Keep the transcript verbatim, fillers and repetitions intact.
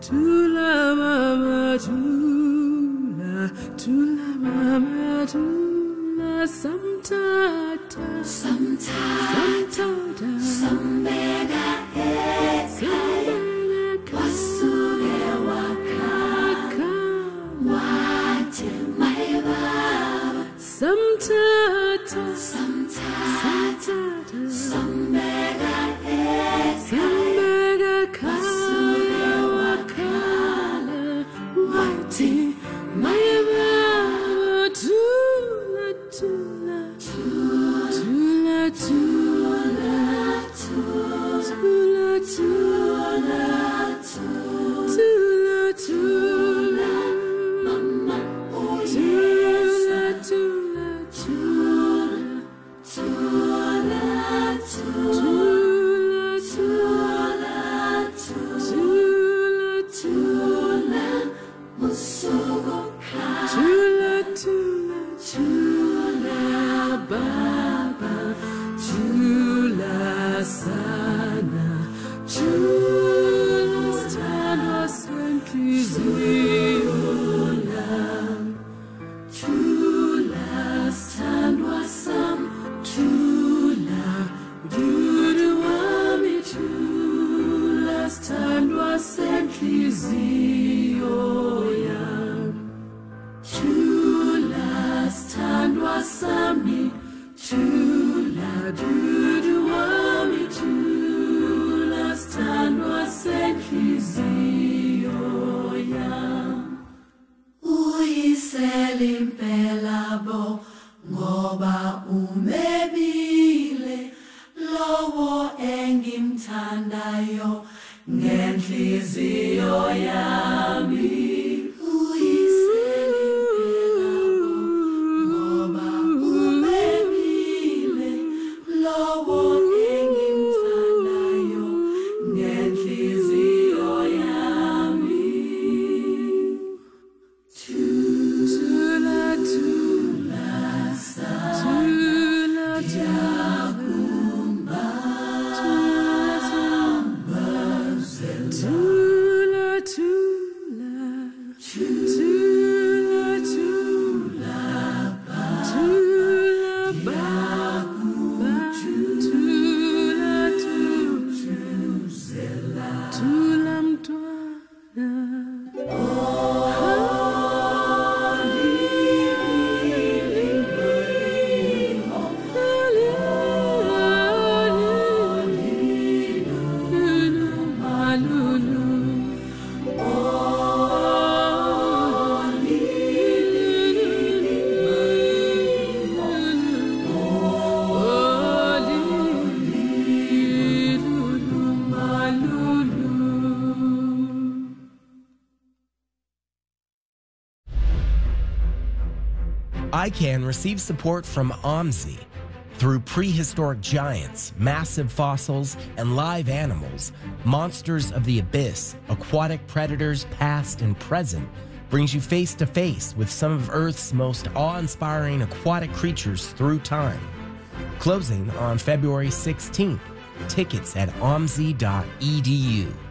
Tula mama tula, tula mama tula, samtata, samtata, Sambega eka, wasuge wakaka, wate maibaba, samtata, samtata, samtata, sambega eka, sambega wasuge wakala, wate maibaba, tula, tula, tula, tula, tula, tula, tula, tula, mama tula, tula, tula, tula, tula, tula, tula, musugo ka, tula, tula, tula, baba, tula sana, tula sana sankiziola, tula sana sam, tula, duduami, tula sana sankiziola. Tula standwa sami, tula duduami, tula standwa senkizioya. uyiselimpelabo ngoba umebile lowo engimthandayo ngenhliziyo yami. Uyiselimpelabo ngoba umebile lowo engimthandayo ngenhliziyo yami. Tula tula sa, tula Yakumba tula tula, tula tula, tula ba, ba, tula tula, tula mtwana. I CAN receives support from OMSI. Through prehistoric giants, massive fossils, and live animals, Monsters of the Abyss, aquatic predators past and present, brings you face to face with some of Earth's most awe-inspiring aquatic creatures through time. Closing on February sixteenth. Tickets at omsi dot e d u.